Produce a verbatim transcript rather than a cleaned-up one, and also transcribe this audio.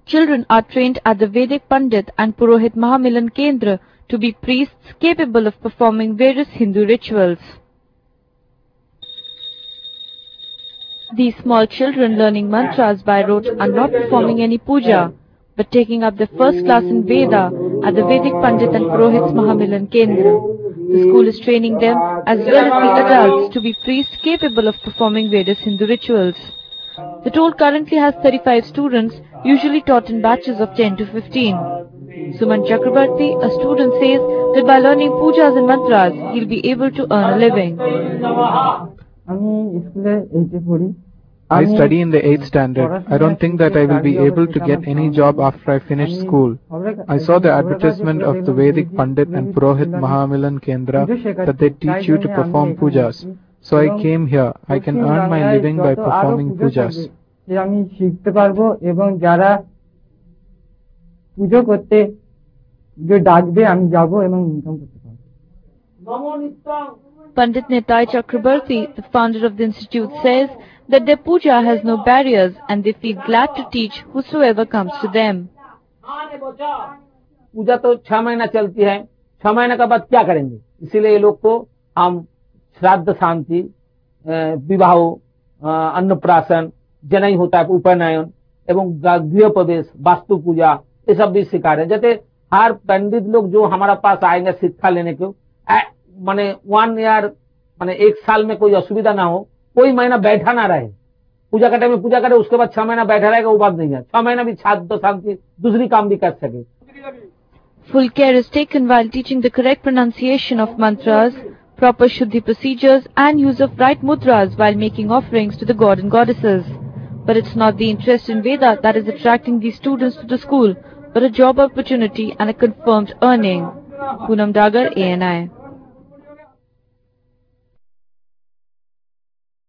Children are trained at the Vedic Pandit and Purohit Mahamilan Kendra to be priests capable of performing various Hindu rituals. These small children learning mantras by rote are not performing any puja, but taking up their first class in Veda at the Vedic Pandit and Purohit Mahamilan Kendra. The school is training them as well as the adults to be priests capable of performing various Hindu rituals. The toll currently has thirty-five students, usually taught in batches of ten to fifteen. Suman Chakrabarti, a student, says that by learning pujas and mantras, he'll be able to earn a living. I study in the eighth standard. I don't think that I will be able to get any job after I finish school. I saw the advertisement of the Vedic Pandit and Purohit Mahamilan Kendra that they teach you to perform pujas. So I came here. I can earn my living by performing pujas. Pandit Nitai Chakrabarti, the founder of the institute, says that their puja has no barriers and they feel glad to teach whosoever comes to them. पूजा तो छह महीना चलती है, छह महीने के बाद क्या करेंगे? इसीलिए ये लोग को हम श्राद्ध शांति, विवाह, अन्नप्राशन, जनेऊ होता है, उपनयन एवं गृह प्रवेश, वास्तु पूजा, ये सब भी सिखा रहे हैं। जैसे हर पंडित लोग जो हमारा पास आएंगे शिक्षा लेने को, माने वन ईयर माने एक साल में कोई असुविधा ना हो, कोई महीना बैठा ना रहे, पूजा का टाइम में पूजा करे, उसके बाद छह महीना बैठा रहेगा, वो बात नहीं है। छह महीना भी छात्र शांति दूसरी काम भी कर सके। Full care is taken while teaching the correct pronunciation of mantras, proper shuddhi procedures and use of right mudras while making offerings to the god and goddesses. But it's not the interest in Veda that is attracting these students to the school, but a job opportunity and a confirmed earning. Poonam Dagar, A N I.